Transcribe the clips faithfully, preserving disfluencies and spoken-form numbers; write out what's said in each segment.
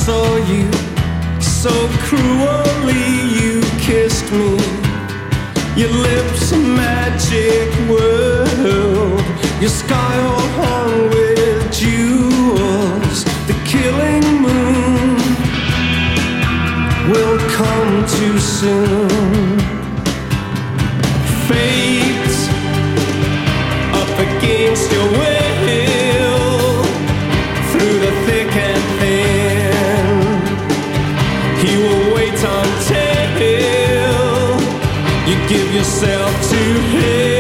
saw you, so cruelly you kissed me. Your lips a magic world, your sky all hung with jewels. The killing moon will come too soon. Fate up against your will, through the thick and thin. He will wait until you give yourself to him.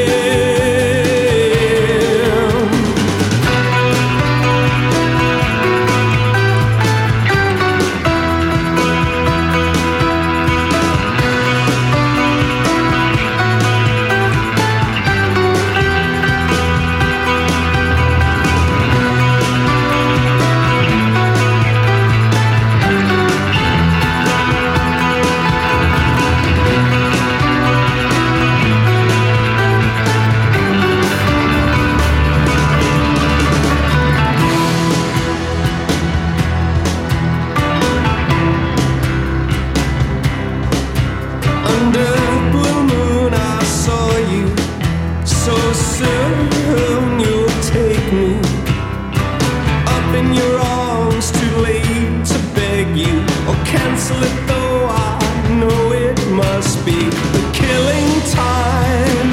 Cancel it though I know it must be the killing time,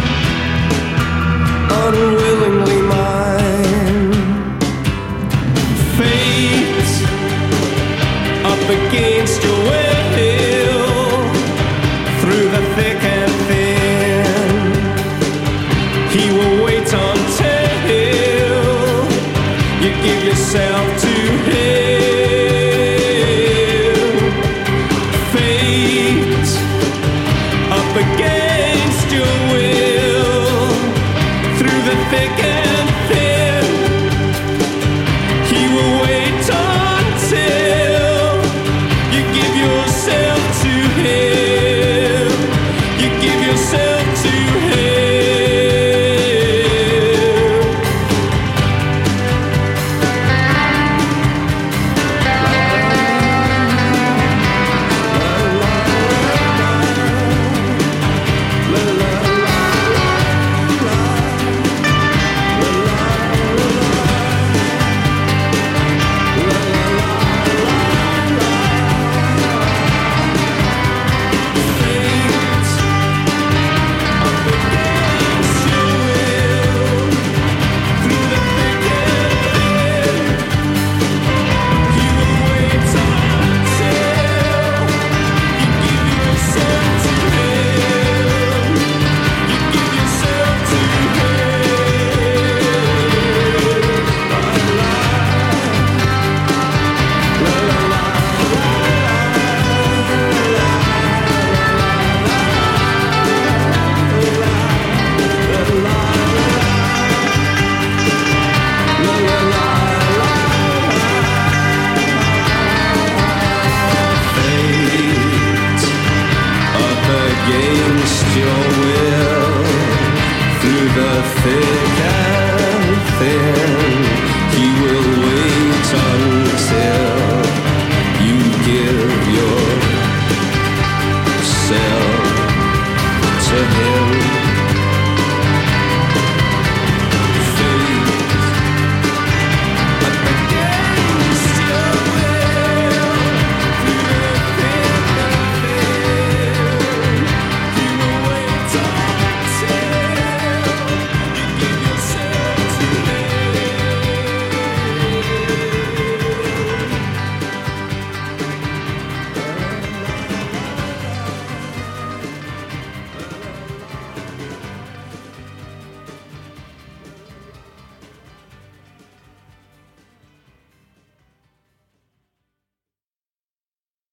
unwillingly mine. Fate up against your